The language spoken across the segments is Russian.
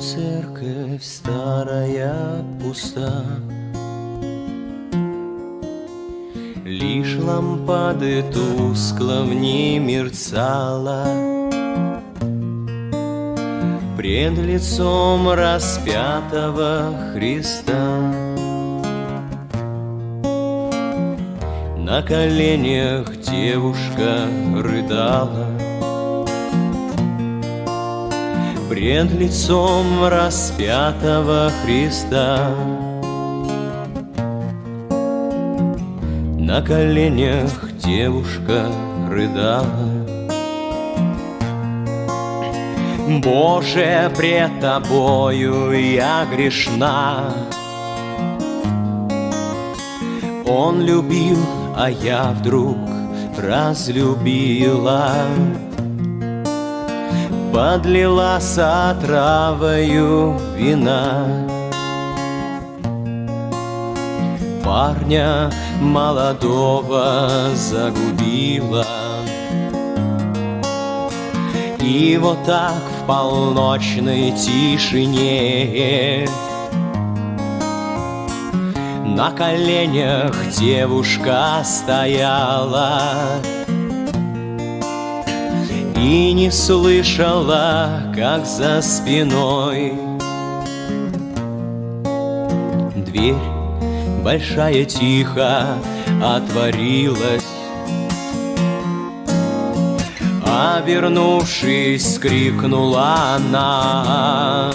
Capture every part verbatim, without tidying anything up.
церковь старая пуста, лишь лампады тускло в ней мерцала. Пред лицом распятого Христа на коленях девушка рыдала. Пред лицом распятого Христа на коленях девушка рыдала. Боже, пред Тобою я грешна. Он любил, а я вдруг разлюбила. Подлила с отравою вина. Парня молодого загубила. И вот так в полночной тишине на коленях девушка стояла и не слышала, как за спиной дверь большая тихо отворилась. Обернувшись, крикнула она,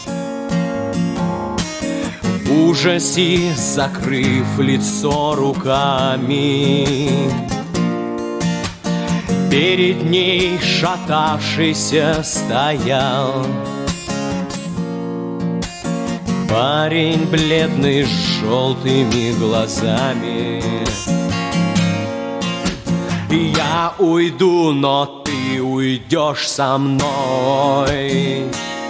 в ужасе закрыв лицо руками. Перед ней шатавшийся стоял парень бледный с желтыми глазами. Я уйду, но ты уйдешь со мной.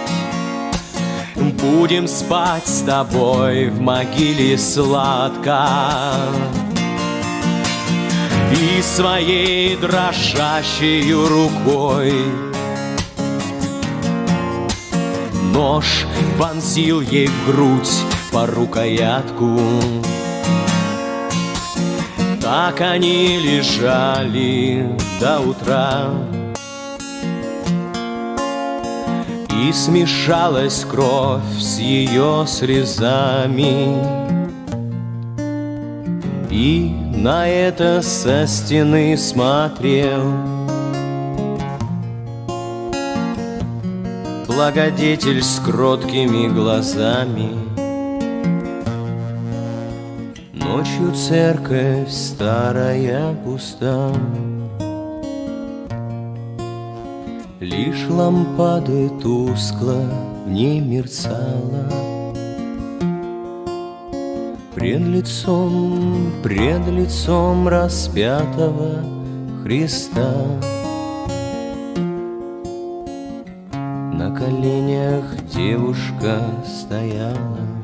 Будем спать с тобой в могиле сладко. И своей дрожащей рукой нож вонзил ей в грудь по рукоятку. Так они лежали до утра, и смешалась кровь с ее слезами. И на это со стены смотрел благодетель с кроткими глазами. Ночью церковь старая пуста, лишь лампады тускло в ней мерцала. Пред лицом, пред лицом распятого Христа на коленях девушка стояла.